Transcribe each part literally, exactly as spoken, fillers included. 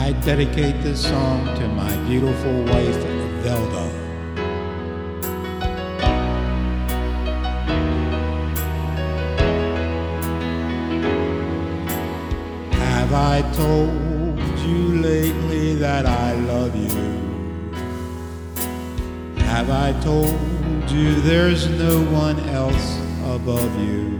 I dedicate this song to my beautiful wife, Velda. Have I told you lately that I love you? Have I told you there's no one else above you?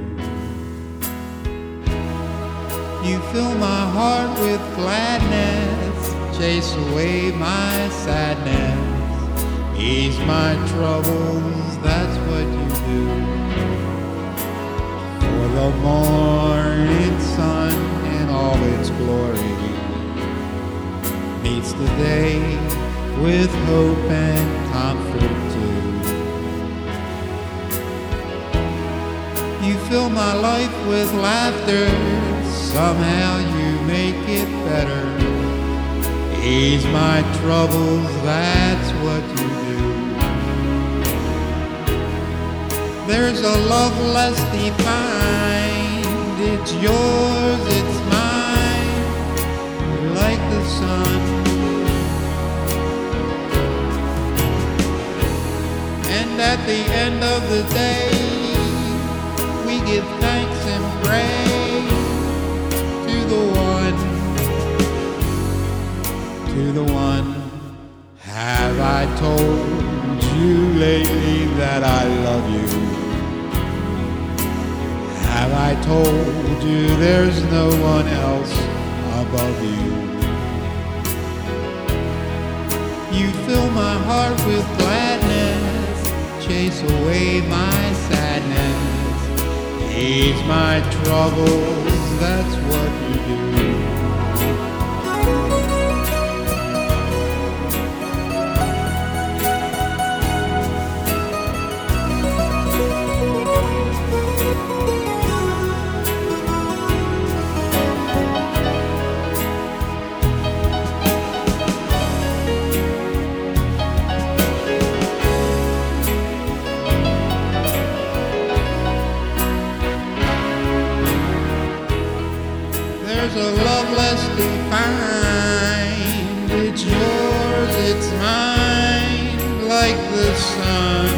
You fill my heart with gladness, chase away my sadness, ease my troubles, that's what you do. For the morning sun in all its glory meets the day with hope and comfort too. You fill my life with laughter, somehow you make it better. Ease my troubles, that's what you do. There's a love less defined, it's yours, it's mine, like the sun. And at the end of the day, we give thanks and praise to the one, to the one. Have I told you lately that I love you? Have I told you there's no one else above you? You fill my heart with gladness, chase away my sadness, ease my troubles, that's what you do. There's a love less defined, it's yours, it's mine, like the sun.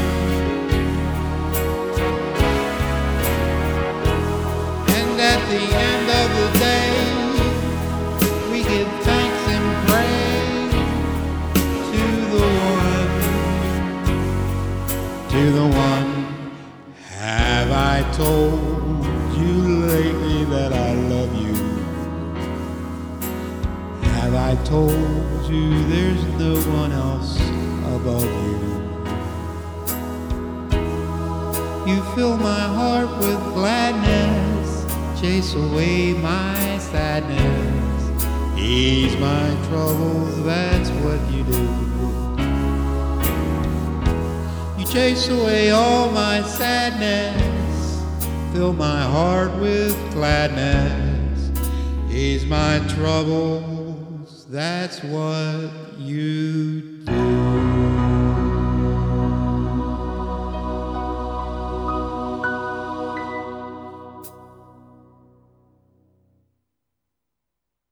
And at the end of the day, we give thanks and praise to the one, to the one. Have I told you lately that I love you? Have I told you there's no one else above you? You fill my heart with gladness, chase away my sadness, ease my troubles, that's what you do. You chase away all my sadness, fill my heart with gladness, ease my troubles, that's what you do.